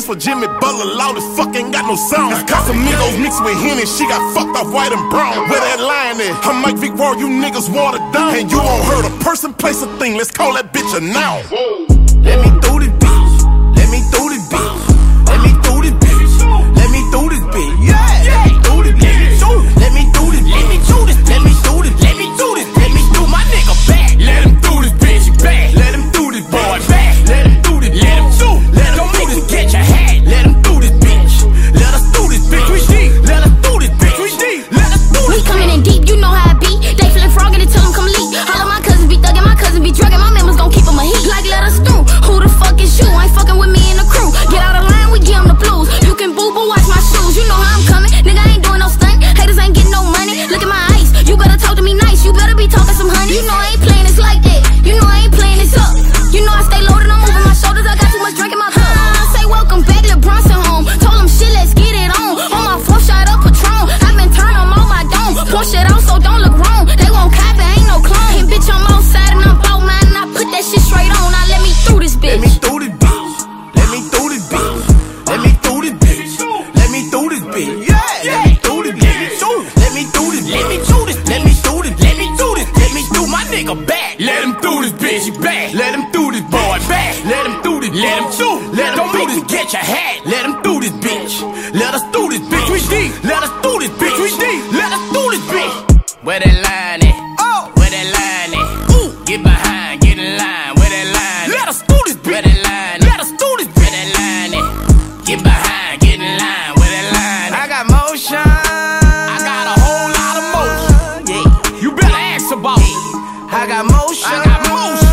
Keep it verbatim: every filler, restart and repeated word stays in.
for Jimmy Butler, loud as fuck, ain't got no sound. It's Casamigos mixed with Henny, she got fucked off white and brown. Where that line at? I'm Mike Vick Roy, you niggas watered down. And you won't hurt a person, place, a thing, let's call that bitch a noun. Let me through this bitch, let me through this bitch, let me through this bitch, let me through this bitch, yeah, let me through this bitch, let me through this, let me through this, let me through this, let me through this, let me through my nigga back, let him through this bitch, back, let him through this boy, back, let him through this, let him through, let him through this, get your hat, let him through this bitch, let us through this bitch, we deep, let us through this bitch, we deep, let us through this. We coming in deep, you know how I be. They feelin' froggin' until them come leak. All of my cousins be thuggin', my cousins be druggin', my members gon' keep them a heat. Like let us through. Who the fuck is you? Ain't fucking with me and the crew. Get out of line, we give them the blues. You can boo boo, watch my shoes. You know how I'm coming, nigga, I ain't doing no stunt. Haters ain't getting no money. Look at my ice. You better talk to me nice. You better be talking some honey. You know I ain't playing this like that. You know I ain't playing this up. You know I stay loaded, I'm moving my shoulders. I got too much drink in my cup. I say welcome back, Lil Bronson home. Told him shit, let's get it on. On my fourth shot of Patron. I been turn them on my dome. Pour shit out so don't look wrong. They won't copy, ain't no clone. And bitch, I'm outside and I'm bout mine. And I put that shit straight on. Now let me through this bitch. Let me through this bitch. Let me through this bitch. Let me through this bitch. Let me through this bitch. Yeah. Let me through this bitch. Let me through this. Let me through this. Let me through this. Let me through this. Let me through my nigga back. Let him through this bitch. He back. Let him through this boy back. Let him through this. Let him through. Let him through this. Get your hat. Let him through this bitch. Let us through this bitch. We deep. Let us through this bitch. We deep. Let us through this bitch. Where that line at? Oh. Where that line at? Ooh. Get behind. Get in line. Where that line at? Let us through this bitch. Where that line at? Let us through this bitch. Where that line at? Get behind. Get in line. Where that line at? I got motion. I got a whole lot of motion. Yeah. You better ask about it. I got motion. I got motion.